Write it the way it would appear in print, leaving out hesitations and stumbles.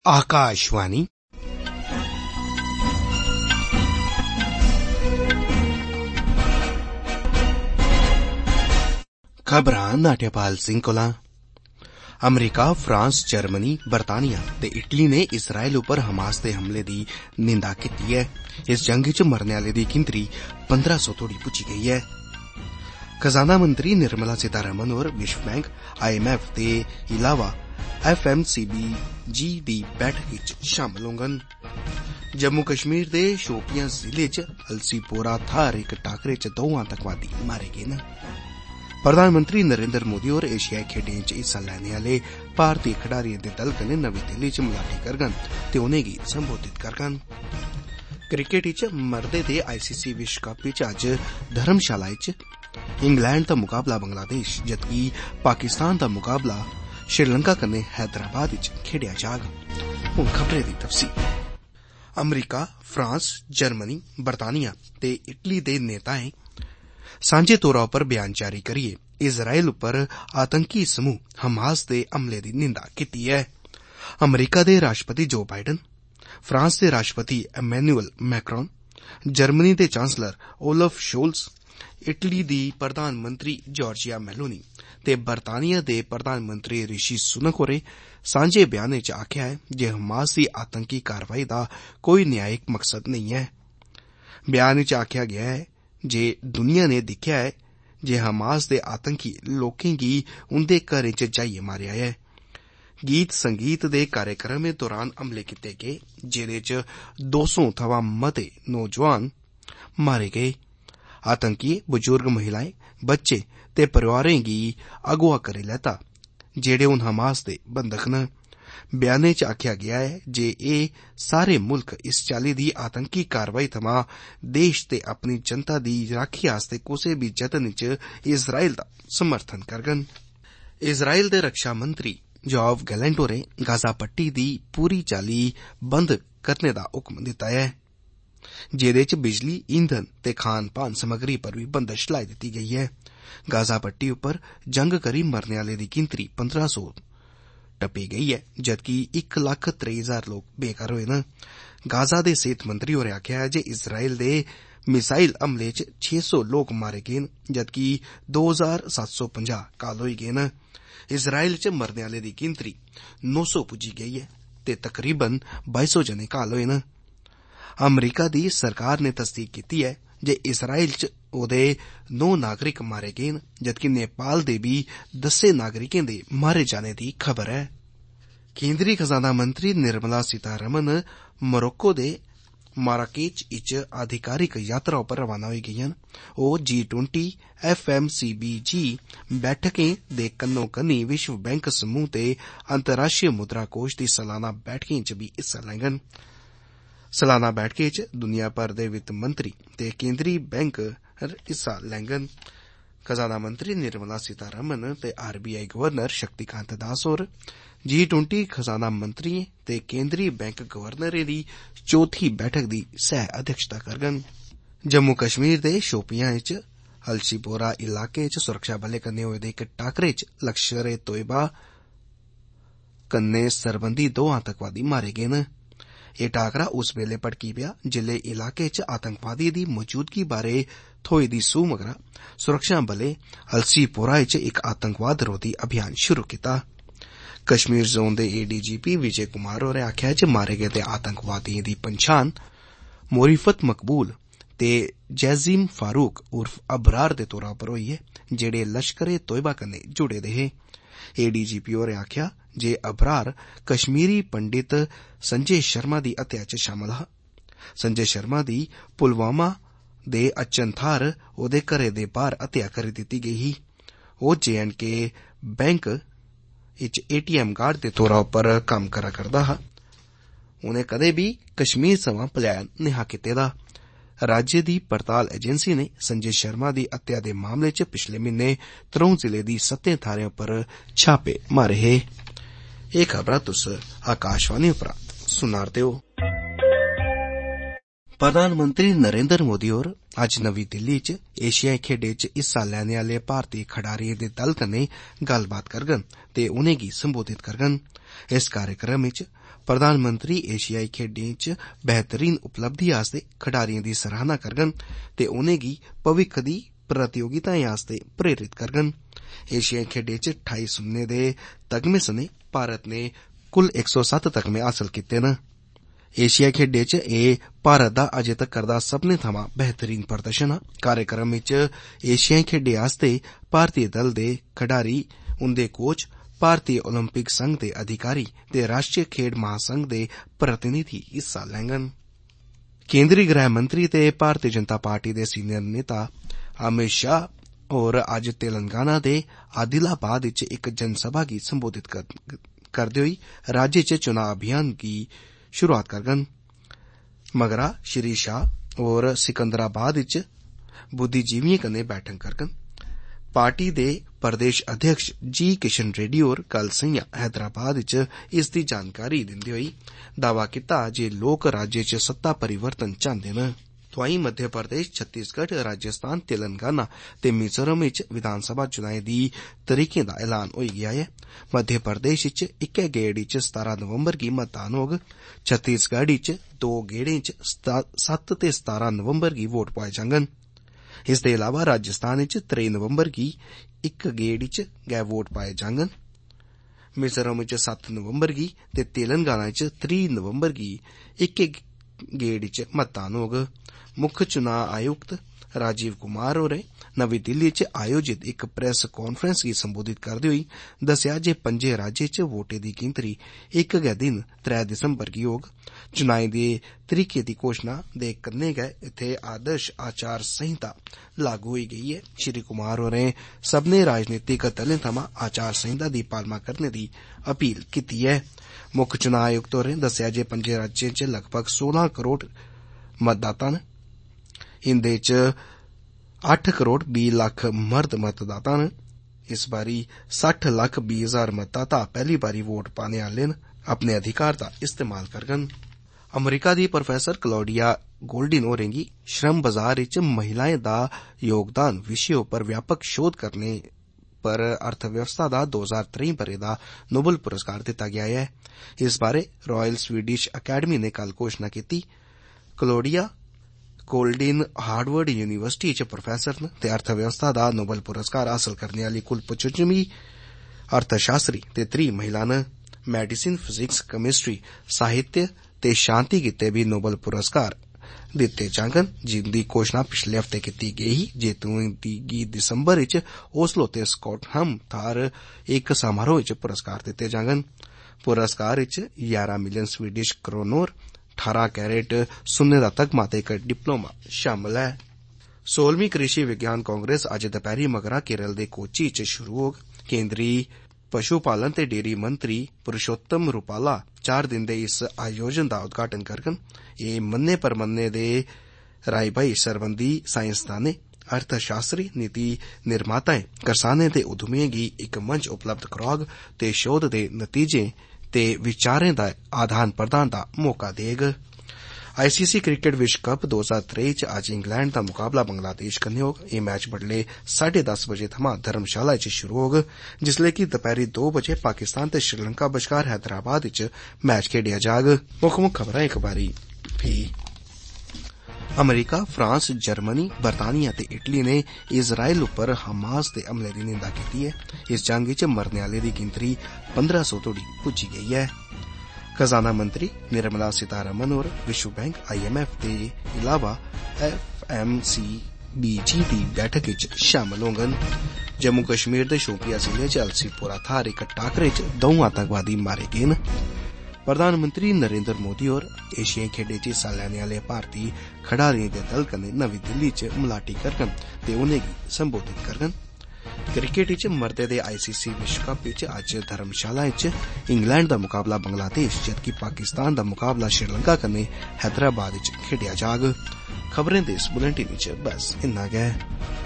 आकाशवाणी खबरां नाट्यपाल सिंह कोला। अमरीका, France, Germany, बरतानिया ते इटली ने इसराइल उपर हमास दे हमले दी निंदा कीती है। इस जंग च मरने आले दी गिनतरी 1500 तोड़ी पुज्जी गई है। खजाना मंत्री निर्मला सीतारमण और विश्व बैंक, IMF ते इलावा FMCG दी बैठक च शामिल होंगन। जम्मू कश्मीर दे शोपियां जिले च अलसीपोरा थार इक टाकरे च 2 आतंकवादी मारे गए न। प्रधानमंत्री नरेंद्र मोदी और एशियाई खेड्डें च हिस्सा लैने आले भारतीय खडारियें दे दल कन्नै नमीं दिल्ली च मलाटी करगन ते उनेंगी संबोधित करगन। क्रिकेट च मर्दे दे ICC विश्व कप च अज्ज धर्मशाला च इंग्लैंड दा मुकाबला बंगलादेश जबकि पाकिस्तान दा मुकाबला श्रीलंका कन्नै हैदराबाद च खेड्या जाग। हुण खबरें दी तफसील। अमरीका, फ्रांस, जर्मनी, बरतानिया ते इटली दे नेताएं सांझे तौरा पर बयान जारी करियै इजराइल उपर आतंकी समूह हमास दे हमले दी निंदा कीती है। अमरीका दे राष्ट्रपति जो बाइडन, फ्रांस दे राष्ट्रपति इमैनुअल मैक्रोन, जर्मनी दे चांसलर ओलफ शोल्स, इटली दी प्रधानमंत्री जॉर्जिया मेलोनी ते बरतानिया दे प्रधानमंत्री ऋषि सुनक होरें सांझे बयान च आख्या है जे हमास दी आतंकी कारवाई दा कोई न्यायिक मकसद नहीं है। बयान च आख्या गया है जे दुनिया ने दिक्खेआ है जे हमास दे आतंकी लोकें गी उन्दे घरें च जाइयै मारेआ है। गीत संगीत दे कार्यक्रमें दौरान हमले कीते गए जेदे च 200 थमां मते नौजवान मारे गए। आतंकी बुजुर्ग महिलाएं, बच्चे ते परिवारें गी अगवा करी लैता जेड़े हुण हमास दे बंधक न। बयाने च आख्या गया है जे एह सारे मुल्क इस चाली दी आतंकी कारवाई थमां देश ते अपनी जनता दी राखी आस्ते कुसै भी जतन च इजराइल दा समर्थन करगन। इजराइल दे रक्षा मंत्री योआव गैलेंट होरें गाजा पट्टी दी पूरी चाली बंद करने दा हुक्म दिता है जेदे च बिजली, ईंधन ते खान पान समग्री पर भी बंदश लाई दिती गई है। गाजा पट्टी उपर जंग करी मरने आले दी गिनतरी 1500 टपी गई है जबकि 1,23,000 लोग बेघर होए न। गाजा दे सेहत मंत्री होरें आख्या है जे इजराइल दे मिसाइल हमले च 600 लोग मारे गए न जबकि 2,750 घायल होई गए न। इजराइल च मरने आले दी गिनतरी 900 पुज्जी गई है ते तकरीबन 2200 जने घायल होए न। अमरीका दी सरकार ने तस्दीक कीती है जे इजराइल च ओदे 9 नागरिक मारे गए न जबकि नेपाल दे भी 10 नागरिकें दे मारे जाने दी खबर है। केंद्रीय खजाना मंत्री निर्मला सीतारमण मोरक्को दे माराकेच इच आधिकारिक यात्रा पर रवाना होई गई न। ओ G20 FMCG बैठकें दे कन्नो कन्नी विश्व बैंक समूह ते अंतर्राष्ट्रीय मुद्रा कोष दी सालाना बैठकें च भी हिस्सा लैंगन। सालाना बैठकें च दुनिया भर दे वित्त मंत्री ते केंद्रीय बैंक हिस्सा लैंगन। खजाना मंत्री निर्मला सीतारमण ते RBI गवर्नर शक्तिकांत दास होर G20 खजाना मंत्रियों ते केंद्रीय बैंक गवर्नरें दी चौथी बैठक दी सह अध्यक्षता करगन। जम्मू कश्मीर दे शोपियां च अलशीपोरा इलाके च सुरक्षा बलें कन्नै होए दे इक टाकरे च लश्कर-ए-तोयबा कन्नै सरबंधी 2 आतंकवादी मारे गए न। एह टाकरा उस वेले भड़की पेआ जिल्ले इलाके च आतंकवादियों दी मौजूदगी बारे थ्होई दी सूह मगरा सुरक्षा बलें अलसीपोरा च इक आतंकवाद रोधी अभियान शुरू कीता। कश्मीर जोन दे ADGP विजय कुमार होरें आख्या जे मारे गेदे आतंकवादियों दी पंछान मोरिफत मकबूल ते जैजिम फारूक उर्फ अबरार दे तौरा पर होई है जेड़े लश्कर-ए-तोयबा कन्नै जुड़े दे हे। ADGP होरें आख्या जे अबरार कश्मीरी पंडित संजय शर्मा दी हत्या च शामल हा। संजय शर्मा दी पुलवामा दे अचन थार ओदे घरे दे बाहर हत्या करी दिती गई ही। ओ JNK बैंक इच ATM गार्ड दे तौरा पर कम्म करा करदा हा। उनें कदे भी कश्मीर सवां पलायन निहा कीते दा। राज्य दी पड़ताल एजेंसी ने संजय शर्मा दी हत्या दे मामले च पिछले महीने 3 जिले दी 7 थारें पर छापे मारे हे। एह खबरां तुस आकाशवाणी उपरा सुना'रदे हो। प्रधानमंत्री नरेंद्र मोदी होर अज्ज नवी दिल्ली च एशियाई खेड्डें च हिस्सा लैने आले भारतीय खडारियें दे दल कन्नै गल्लबात करगन ते उनेंगी संबोधित करगन। इस कार्यक्रम च प्रधानमंत्री एशियाई खेड्डें च बेहतरीन उपलब्धि आस्ते खडारियें दी सराहना करगन ते उनेंगी भविक्ख दी प्रतियोगिताएं आस्ते प्रेरित करगन। एशियाई खेड्डें च 28 सुन्ने दे तगमे सने भारत ने कुल 107 तगमे हासल कीते न। एशियाई खेड्डें च एह भारत दा अजे तक्कर दा सब्बने थमां बेहतरीन प्रदर्शन हा। कार्यक्रम च एशियाई खेड्डें आस्ते भारतीय दल दे खडारी, उंदे कोच, भारतीय ओलंपिक संघ दे अधिकारी ते राष्ट्रीय खेड महासंघ दे प्रतिनिधि हिस्सा लैंगन। केंद्रीय गृह मंत्री ते भारतीय जनता पार्टी दे सीनियर नेता अमित शाह होर अज्ज तेलंगाना दे आदिलाबाद च इक जनसभा गी संबोधित करदे होई राज्य च चुनां अभियान गी शुरुआत करगन। मगरा श्री शाह होर सिकंदराबाद च बुद्धिजीवियें कन्नै बैठक करगन। पार्टी दे प्रदेश अध्यक्ष जी किशन रेड्डी होर कल संझा हैदराबाद च इसदी जानकारी दिंदे होई दावा कीता जे लोक राज्य च सत्ता परिवर्तन चाहंदे न। तोआई मध्य प्रदेश, छत्तीसगढ़, राजस्थान, तेलंगाना ते मिजोरम च विधानसभा चुनाएं दी तरीकें दा ऐलान होई गेआ ऐ। मध्य प्रदेश च इक्कै गेड़ च 17 नवंबर गी मतदान होग। छत्तीसगढ़ च 2 गेड़ें च 7 ते 17 नवंबर गी वोट पाए जांगन। इसदे इलावा राजस्थान च 3 नवंबर गी इक गेड़ च गै वोट पाए जांगन। मिजोरम च 7 नवंबर गी ते तेलंगाना च 3 नवंबर गी इक्कै गेड़ च मतदान होग। मुक्ख चुनां आयुक्त राजीव कुमार होरें नवी दिल्ली च आयोजित इक प्रेस कांफ्रेंस गी संबोधित करदे होई दस्सेआ जे 5 राज्यें च वोटें दी गिनतरी इक गै दिन 3 दिसंबर गी होग। चुनाएं दे तरीके दी घोषणा दे कन्नै गै इत्थे आदर्श आचार संहिता लागू होई गेई ऐ। श्री कुमार होरें सब्बने राजनीतिक दलें थमां आचार संहिता दी पालमा करने दी अपील कीती ऐ। मुक्ख चुनां आयुक्त होरें दस्सेआ जे 5 राज्यें च लगभग 16 करोड़ मतदाता न। इंदे च 8 करोड़ 20 लक्ख मर्द मतदाता न। इस बारी 60 लक्ख 20 हजार मतदाता पहली बारी वोट पाने आले न अपने अधिकार दा इस्तेमाल करगन। अमरीका दी प्रोफेसर क्लौडिया गोल्डिन होरें गी श्रम बाजार च महिलाएं दा योगदान विषय उप्पर व्यापक शोध करने पर अर्थव्यवस्था दा 2023 बरे दा नोबल पुरस्कार दिता गया ऐ। इस बारे रॉयल स्वीडिश अकैडमी ने कल घोषणा कीती। क्लौडिया गोल्डिन हार्वर्ड यूनिवर्सिटी च प्रोफेसर न ते अर्थव्यवस्था दा नोबल पुरस्कार हासल करने आली कुल 55वीं अर्थशास्त्री ते 3 महिला न। मेडिसिन, फिजिक्स, केमिस्ट्री, साहित्य ते शांति गित्ते भी नोबल पुरस्कार दिते जांगन, जिंदी घोषणा पिछले हफ्ते कीती गेई ही। जेतुएं गी दिसंबर च ओस्लो ते स्कॉटलैंड थार इक समारोह च पुरस्कार दिते जांगन। पुरस्कार च 11 मिलियन स्वीडिश क्रोनर, 18 कैरेट सुन्ने दा तगमा ते इक डिप्लोमा शामल है। 16वीं कृषि विज्ञान कांग्रेस अज्ज दपैहरी मगरा केरल दे कोची च शुरू होग। केंद्री पशु पालन ते डेयरी मंत्री पुरुषोत्तम रूपाला 4 दिन दे इस आयोजन दा उद्घाटन करगन। एह मन्ने परमन्ने दे राई भाई सरबंधी साइंसदानें, अर्थशास्त्री, नीति निर्माताएं, करसानें ते उद्यमिएं गी इक मंच उपलब्ध कराग ते शोध दे नतीजें ते विचारें दा आदान प्रदान दा मौका देग। आईसीसी क्रिकेट विश्व कप 2023 च अज्ज इंग्लैंड दा मुकाबला बंगलादेश कन्नै होग। एह मैच बडले 10:30 बजे थमां धर्मशाला च शुरू होग, जिसलै कि दपैहरी 2 बजे पाकिस्तान ते श्रीलंका बश्कार हैदराबाद च मैच खेडेआ जाग। मुक्ख खबरां इक बारी फ्ही। अमरीका, फ्रांस, जर्मनी, बरतानिया ते इटली ने इजराइल उप्पर हमास दे हमले दी निंदा कीती ऐ। इस जंग च मरने आले दी गिनतरी 1500 तोड़ी पुज्जी गेई ऐ। खजाना मंत्री निर्मला सीतारमण होर विश्व बैंक, IMF दे इलावा FMCBG दी बैठक च शामल होंगन। जम्मू कश्मीर दे शोपिया जिले च अलसीपोरा थार इक टाकरे च 2 आतंकवादी मारे गे न। प्रधानमंत्री नरेंद्र मोदी होर एशियाई खेड्डें च हिस्सा लैने आले भारतीय खडारियें दे दल कन्नै नवी दिल्ली च मलाटी करगन ते उनेंगी संबोधित करगन। क्रिकेट च मर्दे दे ICC विश्व कप च अज्ज धर्मशाला च इंग्लैंड दा मुकाबला बंगलादेश, जबकि पाकिस्तान दा मुकाबला श्रीलंका कन्नै हैदराबाद च खेडेआ जाग। खबरें दे इस बुलेटिन च बस इन्ना गै।